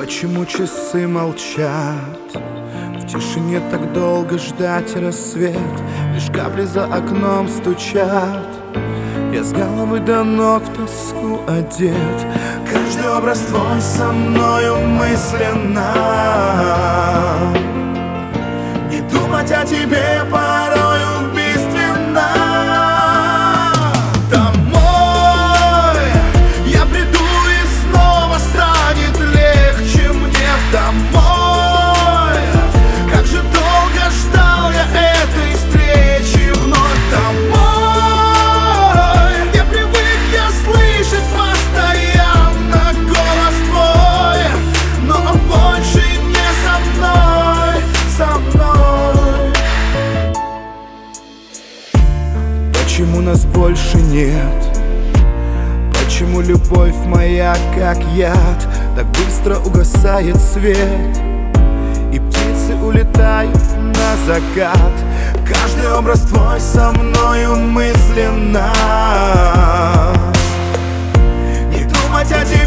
Почему часы молчат? В тишине так долго ждать рассвет. Лишь капли за окном стучат. Я с головы до ног в тоску одет. Каждый образ твой со мною мысленно. Не думать о тебе порою убийственно. Домой я приду и снова станет легче мне. Домой, как же долго ждал я этой встречи вновь. Домой, я привык я слышать постоянно голос твой, но он больше не со мной, со мной. Почему нас больше нет? Почему любовь моя, как яд, так быстро угасает свет, и птицы улетают на закат? Каждый образ твой со мною мысленно. Не думать о тебе